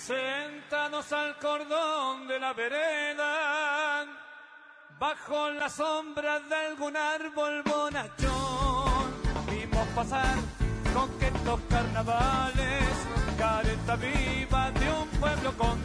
Sentados al cordón de la vereda, bajo la sombra de algún árbol bonachón, vimos pasar coquetos carnavales, careta viva de un pueblo con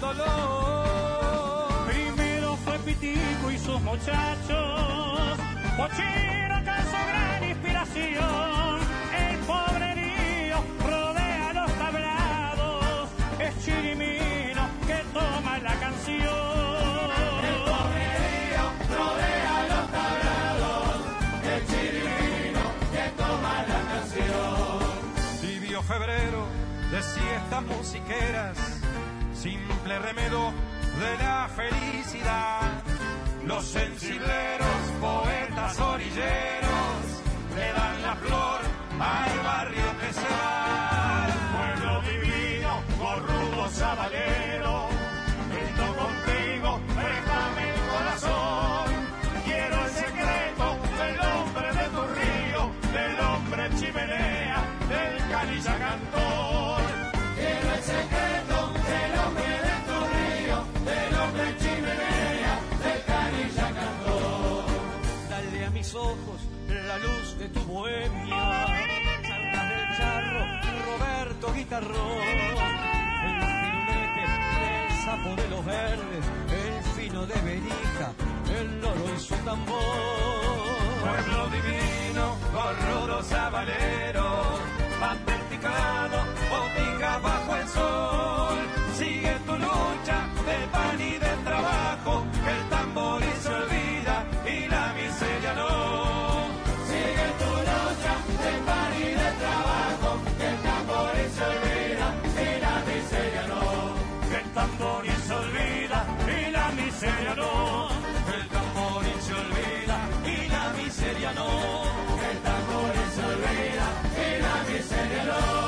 dolor. Primero fue Pitico y sus muchachos, Pochino alcanzó gran inspiración. El pobrerío rodea los tablados, es Chirimino que toma la canción. El pobrerío rodea los tablados, es Chirimino que toma la canción. Tibio febrero de siestas musiqueras, simple remedo de la felicidad. Los sensibleros, poetas orilleros, le dan la flor al barrio que se va. Pueblo divino, gorrudo sabalero, brindo contigo, préstame el corazón. Quiero el secreto del hombre de tu río, del hombre chimenea, del canilla cantor. Quiero el secreto del hombre de tu río, del hombre chimenea, del canilla cantor. Dale a mis ojos la luz de tu bohemia, Charlas del Charro, Roberto Guitarrón, el firulete, el sapo de los verdes, el fino de Berija, el loro y su tambor. Pueblo divino, gorrudo sabalero, pan verticado, botica bajo el sol. Sigue tu lucha de pan y de trabajo, que el tambor se olvida y la miseria no. Sigue tu lucha de pan y de trabajo, que el tambor se olvida y la miseria no. Que el tambor se olvida y la miseria no. El tambor se olvida y la miseria no. El tambor se olvida y la miseria no.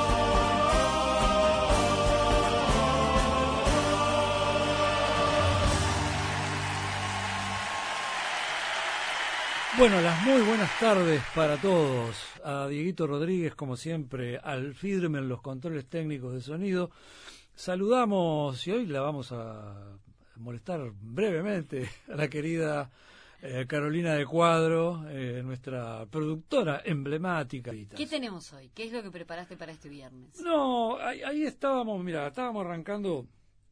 Bueno, las muy buenas tardes para todos. A Dieguito Rodríguez, como siempre, al firme en los controles técnicos de sonido. Saludamos, y hoy la vamos a molestar brevemente, a la querida Carolina de Cuadro, nuestra productora emblemática. ¿Qué tenemos hoy? ¿Qué es lo que preparaste para este viernes? No, ahí estábamos, mira, estábamos arrancando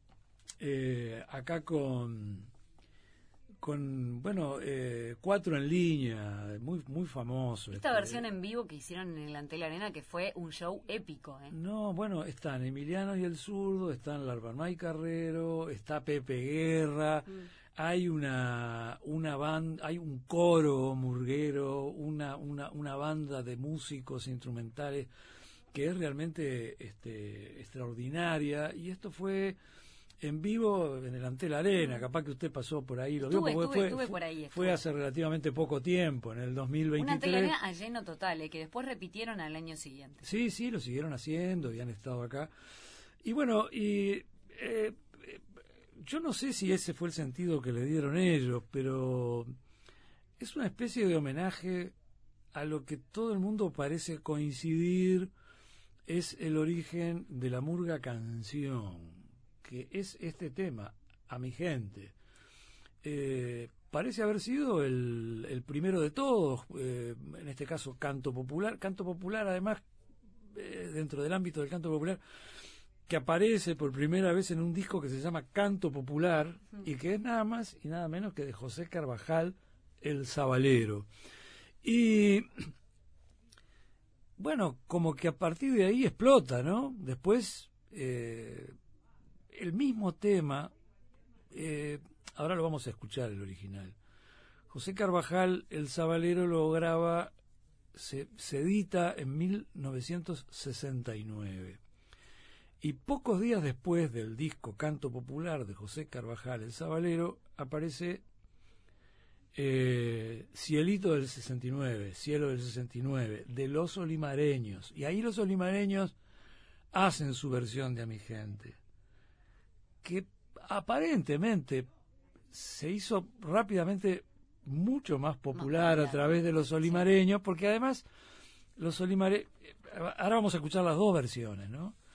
acá con bueno, 4 en línea, muy famoso. Esta versión en vivo que hicieron en el Antel Arena, que fue un show épico, ¿eh? No, bueno, están Emiliano y el Zurdo, están Larbarmay Carrero, está Pepe Guerra, hay una banda, hay un coro murguero, una banda de músicos instrumentales que es realmente extraordinaria, y esto fue en vivo en el Antel Arena. Capaz que usted pasó por ahí, lo vio, porque estuve por ahí. Fue hace relativamente poco tiempo, en el 2023. Un Antel Arena a lleno total, que después repitieron al año siguiente. Sí, lo siguieron haciendo y han estado acá. Y bueno, yo no sé si ese fue el sentido que le dieron ellos, pero es una especie de homenaje a lo que todo el mundo parece coincidir, es el origen de la murga canción, que es este tema, A mi gente. Parece haber sido el primero de todos, en este caso canto popular además, dentro del ámbito del canto popular, que aparece por primera vez en un disco que se llama Canto Popular, y que es nada más y nada menos que de José Carvajal, el Sabalero. Y bueno, como que a partir de ahí explota, ¿no? Después el mismo tema, ahora lo vamos a escuchar, el original. José Carvajal, el Sabalero, lo graba, se edita en 1969. Y pocos días después del disco Canto Popular de José Carvajal, el Sabalero, aparece Cielito del 69, Cielo del 69, de Los Olimareños. Y ahí Los Olimareños hacen su versión de A mi gente, que aparentemente se hizo rápidamente mucho más popular a través de Los Olimareños, porque además Los Olimareños, ahora vamos a escuchar las dos versiones, ¿no?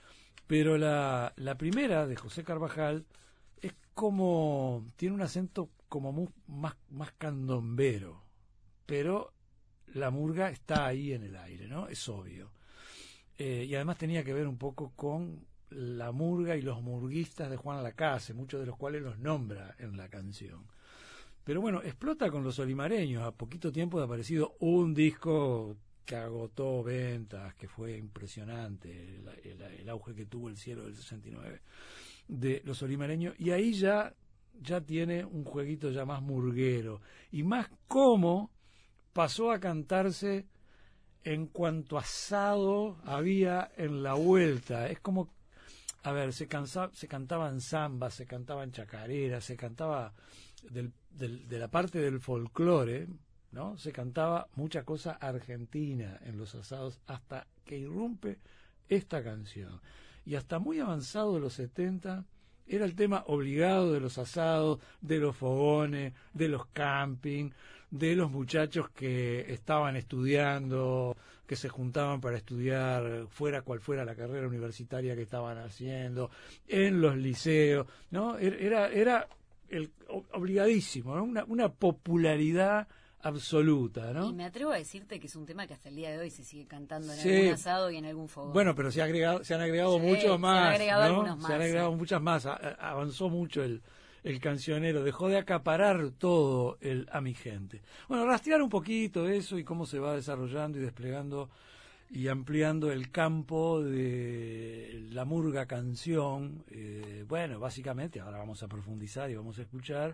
Pero la primera, de José Carvajal, es como, tiene un acento como más candombero, pero la murga está ahí en el aire, ¿no? Es obvio. Y además tenía que ver un poco con la murga y los murguistas de Juan Lacase, muchos de los cuales los nombra en la canción. Pero bueno, explota con los olimareños. A poquito tiempo de aparecido un disco que agotó ventas, que fue impresionante, el auge que tuvo el Cielo del 69 de los olimareños, y ahí ya tiene un jueguito ya más murguero, y más como pasó a cantarse en cuanto asado había en la vuelta. Es como, a ver, se cantaban zambas, se cantaban chacareras, se cantaba de la parte del folclore, ¿no? Se cantaba mucha cosa argentina en los asados hasta que irrumpe esta canción. Y hasta muy avanzado de los 70 era el tema obligado de los asados, de los fogones, de los camping, de los muchachos que estaban estudiando, que se juntaban para estudiar, fuera cual fuera la carrera universitaria que estaban haciendo, en los liceos, ¿no? Era el obligadísimo, ¿no? Una popularidad absoluta, ¿no? Y me atrevo a decirte que es un tema que hasta el día de hoy se sigue cantando en Sí. algún asado y en algún fogón. Bueno, pero se han agregado Sí, muchos más, se han agregado ¿no? algunos más, Se han agregado sí. muchas más. Avanzó mucho el cancionero, dejó de acaparar todo a mi gente. Bueno, rastrear un poquito eso y cómo se va desarrollando y desplegando y ampliando el campo de la murga canción. Bueno, básicamente, ahora vamos a profundizar y vamos a escuchar.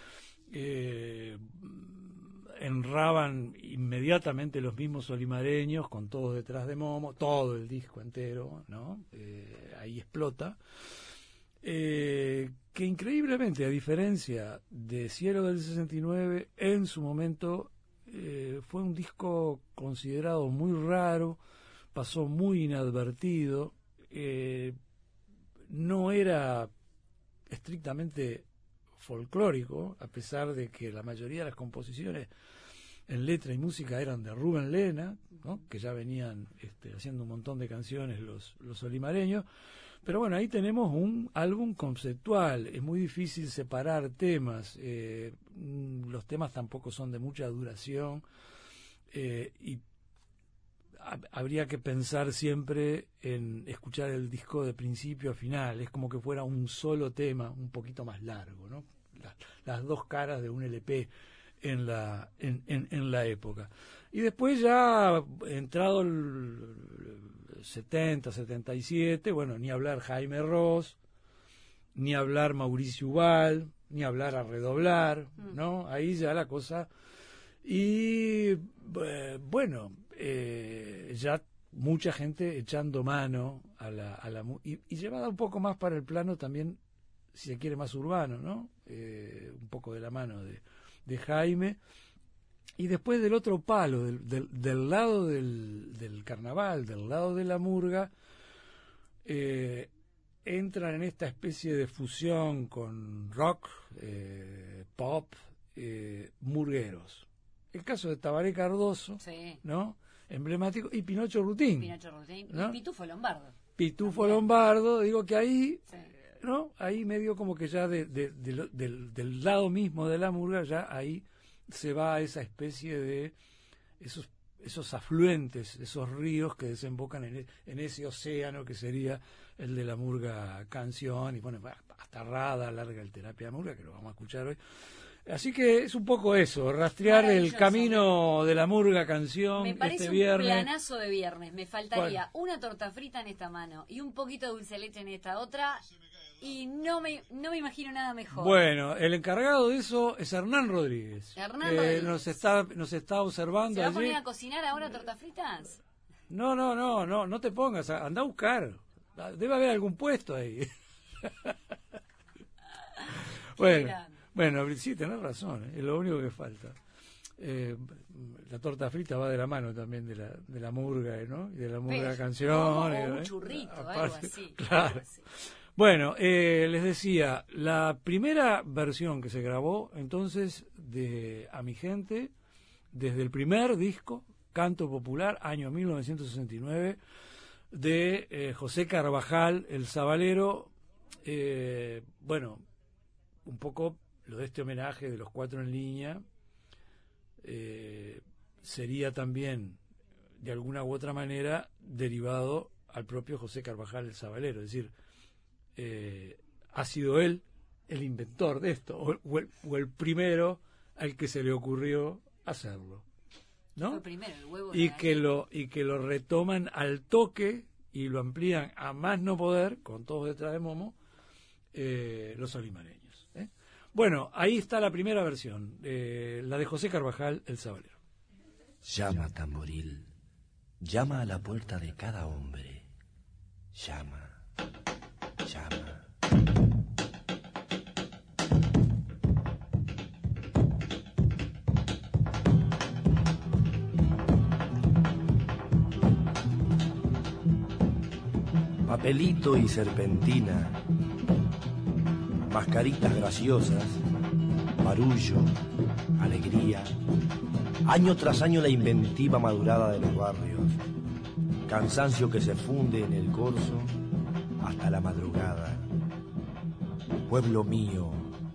Enraban inmediatamente los mismos olimareños con Todos detrás de Momo, todo el disco entero, ¿no? Ahí explota. Que increíblemente, a diferencia de Cielo del 69, en su momento fue un disco considerado muy raro, pasó muy inadvertido, no era estrictamente folclórico, a pesar de que la mayoría de las composiciones en letra y música eran de Rubén Lena, ¿no? Que ya venían haciendo un montón de canciones los olimareños. Pero bueno, ahí tenemos un álbum conceptual, es muy difícil separar temas, los temas tampoco son de mucha duración, y habría que pensar siempre en escuchar el disco de principio a final, es como que fuera un solo tema un poquito más largo, ¿no? Las dos caras de un LP en la época. Y después ya, entrado el 70, 77, bueno, ni hablar Jaime Ross, ni hablar Mauricio Ubal, ni hablar A Redoblar, ¿no? Ahí ya la cosa... Y bueno, ya mucha gente echando mano y llevada un poco más para el plano también, si se quiere, más urbano, ¿no? Un poco de la mano de Jaime. Y después del otro palo, del lado del carnaval, del lado de la murga, entran en esta especie de fusión con rock, pop, murgueros. El caso de Tabaré Cardoso, Sí. ¿no? Emblemático, y Pinocho Rutín. Pinocho Rutín ¿no? y Pitufo Lombardo. Pitufo También. Lombardo, digo que ahí, Sí. ¿no? Ahí medio como que ya del lado mismo de la murga, ya ahí se va a esa especie de esos afluentes, esos ríos que desembocan en ese océano que sería el de la murga canción, y bueno, hasta Rada larga el terapia murga, que lo vamos a escuchar hoy. Así que es un poco eso, rastrear el Maravilloso. camino de la murga canción Me parece este un viernes. planazo de viernes. Me faltaría una torta frita en esta mano y un poquito de dulce de leche en esta otra. Y no me imagino nada mejor. Bueno, el encargado de eso es Hernán Rodríguez. Hernán que Rodríguez. nos está observando ¿Se va a allí. poner a cocinar ahora tortas fritas? No te pongas, anda a buscar. Debe haber algún puesto ahí. Bueno, sí, tenés razón, es lo único que falta. La torta frita va de la mano también de la murga, ¿no? Y de la murga Pero, canción. o un churrito, algo aparte, así. Claro. Algo así. Bueno, les decía, la primera versión que se grabó entonces de A mi gente, desde el primer disco, Canto Popular, año 1969, de José Carvajal, el Sabalero. Bueno, un poco lo de este homenaje de los 4 en línea sería también, de alguna u otra manera, derivado al propio José Carvajal, el Sabalero. Es decir, ha sido él el inventor de esto, o el primero al que se le ocurrió hacerlo, ¿no? Fue primero, el huevo y que lo retoman al toque y lo amplían a más no poder, con todos detrás de Momo, los solimareños, ¿eh? Bueno, ahí está la primera versión, la de José Carvajal, el Sabalero. Llama, tamboril, llama a la puerta de cada hombre. Llama, llama. Papelito y serpentina, mascaritas graciosas, barullo, alegría, año tras año la inventiva madurada de los barrios, cansancio que se funde en el corso hasta la madrugada. Pueblo mío,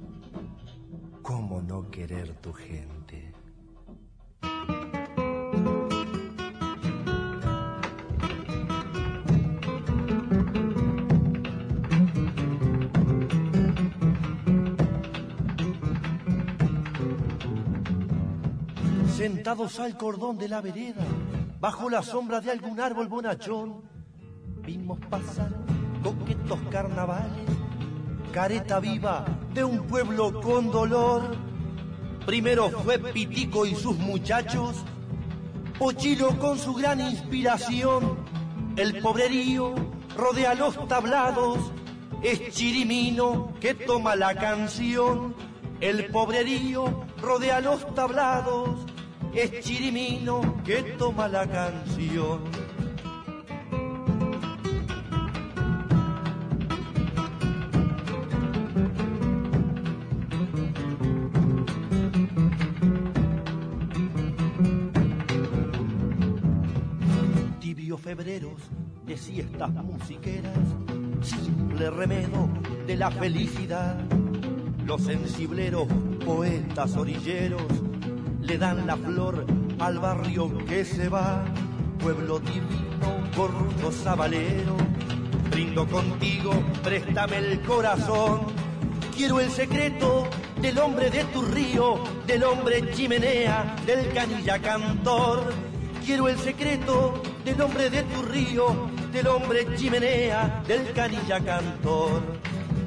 ¿cómo no querer tu gente? Sentados al cordón de la vereda, bajo la sombra de algún árbol bonachón, vimos pasar coquetos carnavales, careta viva de un pueblo con dolor. Primero fue Pitico y sus muchachos, Pochilo con su gran inspiración. El pobrerío rodea los tablados, es Chirimino que toma la canción. El pobrerío rodea los tablados, es Chirimino que toma la canción. Tibios febreros de siestas musiqueras, simple remedo de la felicidad. Los sensibleros poetas orilleros le dan la flor al barrio que se va. Pueblo divino, corrupto sabalero, brindo contigo, préstame el corazón. Quiero el secreto del hombre de tu río, del hombre chimenea, del canilla cantor. Quiero el secreto del hombre de tu río, del hombre chimenea, del canilla cantor.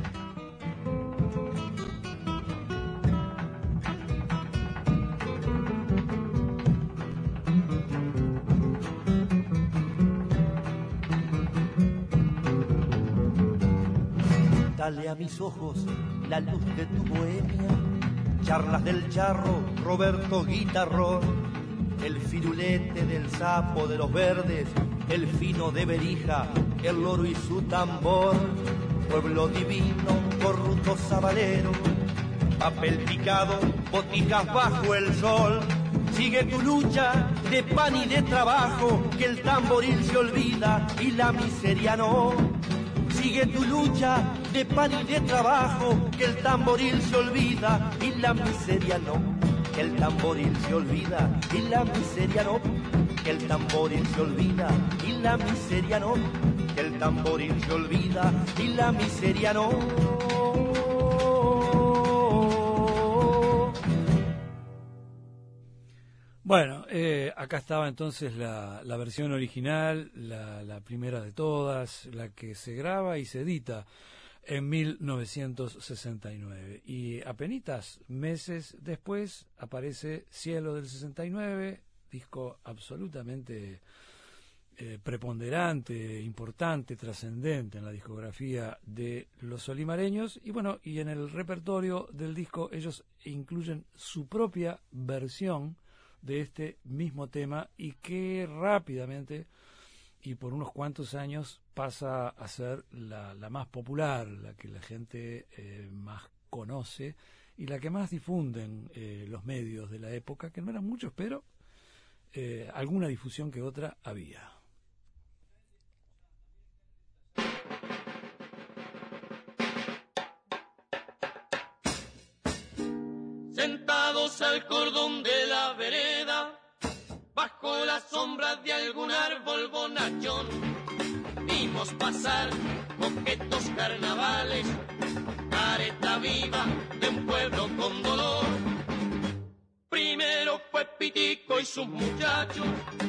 Dale a mis ojos la luz de tu bohemia, charlas del charro, Roberto Guitarrón, el firulete del sapo de los verdes, el fino de Berija, el loro y su tambor. Pueblo divino, corrupto sabalero, papel picado, botijas bajo el sol. Sigue tu lucha de pan y de trabajo, que el tamboril se olvida y la miseria no. Sigue tu lucha de pan y de trabajo, que el tamboril se olvida y la miseria no. Que el tamboril se olvida y la miseria no. Que el tamboril se olvida y la miseria no. Que el tamboril se olvida y la miseria no. Bueno, acá estaba entonces la versión original, la primera de todas, la que se graba y se edita en 1969. Y apenitas meses después aparece Cielo del 69, disco absolutamente preponderante, importante, trascendente en la discografía de los solimareños. Y bueno, y en el repertorio del disco ellos incluyen su propia versión de este mismo tema, y que rápidamente y por unos cuantos años pasa a ser la más popular, la que la gente más conoce y la que más difunden los medios de la época, que no eran muchos, pero alguna difusión que otra había. sentados al cordón de la vereda, bajo la sombra de algún árbol bonachón, vimos pasar coquetos carnavales, careta viva de un pueblo con dolor. Primero fue Pitico y sus muchachos,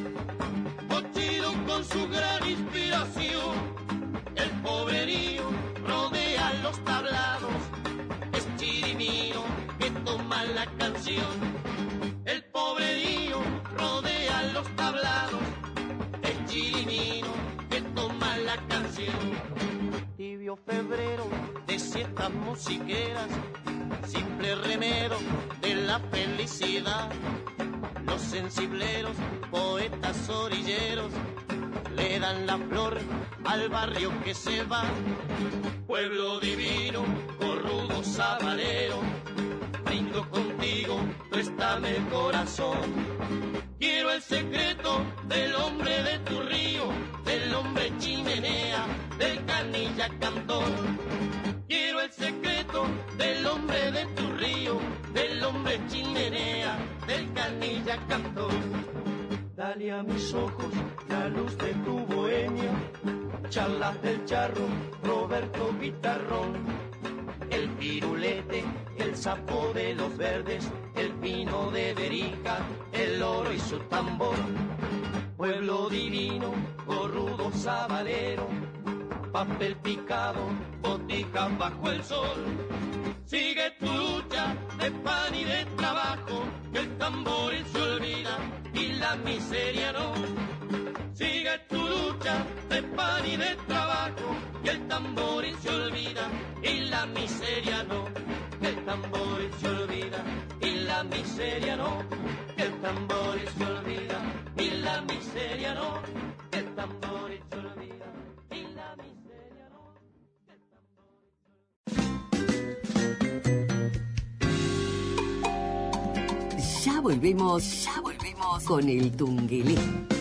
Pochito con su gran inspiración. El pobrerío rodea los tablados, es Chirimino que toma la canción. El pobrerío rodea los tablados, es Chirimino que toma la canción. Tibio febrero de siestas musiqueras, simple remedio de la felicidad. Los sensibleros, poetas orilleros, le dan la flor al barrio que se va. Pueblo divino, corrudo sabalero, brindo contigo, préstame el corazón. Quiero el secreto del hombre de tu río, del hombre chimenea, del canilla cantón. Quiero el secreto del hombre de tu río, del hombre chimenea, del canilla cantón. Dale a mis ojos la luz de tu bohemia, charlas del charro, Roberto Guitarrón. El pirulete, el sapo de los verdes, el pino de Berija, el oro y su tambor. Pueblo divino, corrudo sabalero, papel picado, botica bajo el sol. Sigue tu lucha de pan y de trabajo, que el tamboril se olvida y la miseria no. Sigue tu lucha de pan y de trabajo, que el tamboril se olvida y la miseria no. Que el tamboril se olvida y la miseria no. Que el tamboril se olvida y la miseria no. Que el tamboril se olvida y la miseria no. Ya volvemos con el Tungelé.